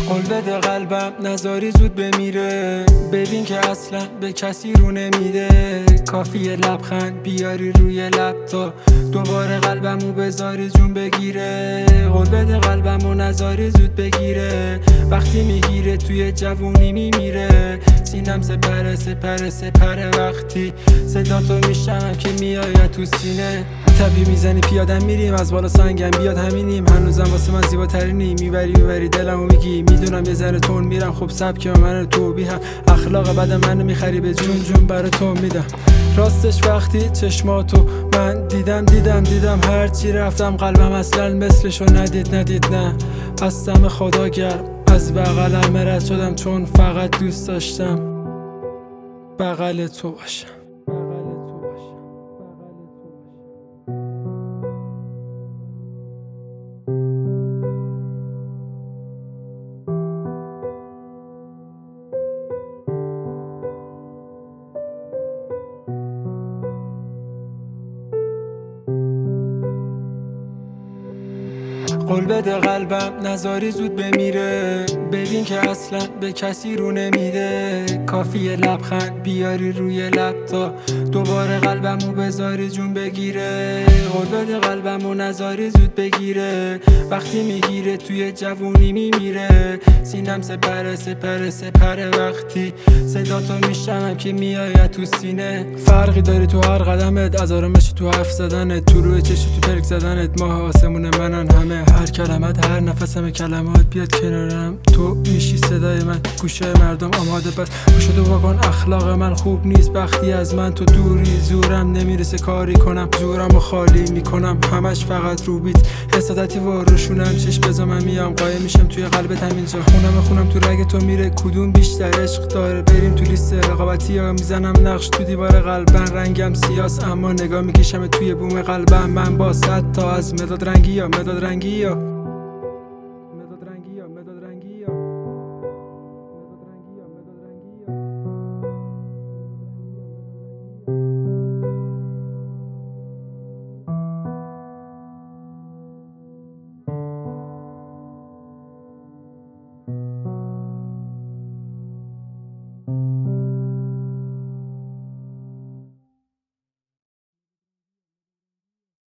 قول بده قلبم نذاری زود بمیره، ببین که اصلا به کسی رو نمیده. کافیه لبخند بیاری روی لب تا دوباره قلبمو بذاری جون بگیره. قول بده قلبمو نذاری زود بگیره، وقتی میگیره توی جوونی میمیره. سینم سپره سپره سپره وقتی صدا تو میشنم که میآید تو سینه. تبی میزنی پیادم میریم از بالا سنگم بیاد همینیم، هنوزم واسه من زیباترینی. میبری دلمو میگی میدونم یه ذره تون میرم، خب سبک من تو بی هم اخلاق بدم منو میخری به جون جون برای تو میدم. راستش وقتی چشماتو من دیدم هرچی رفتم قلبم اصلا مثلشو ندید نه. از دم خدا گرم از بغلم رد شدم چون فقط دوست داشتم بغل تو باشم. قول بده قلبم نذاری زود بمیره، ببین که اصلا به کسی رو نمیده. کافیه لبخند بیاری روی لب تا دوباره قلبمو بذاری جون بگیره. قول بده قلبمو نذاری زود بگیره، وقتی میگیره توی جوونی میمیره. سینم سپره سپره سپره وقتی صدا تو میشنم که میآید تو سینه. فرقی داری تو هر قدمت، از آرامش تو حرف زدنت، تو روی چشم تو پلک زدنت. ماه آسمون منن همه، هر کلمت هر نفسم کلمات بیاد کنارم. تو میشی صدای من، گوشه مردم آماده بس گوشتو بکن. اخلاق من خوب نیست وقتی از من تو دوری، زورم نمیرسه کاری کنم، زورمو خالی میکنم همش فقط رو بیت. حسادتی و روشونم چشم بزا من میام قایم میشم توی قلبت همینجا. خونم تو رگ تو میره کدوم بیشتر عشق داره، بریم تو لیست رقابتی یا میزنم نقش تو دیوار قلبم. رنگم سیاس اما نگاه میکشم توی بوم قلبم. من با 100 تا از مداد رنگی یا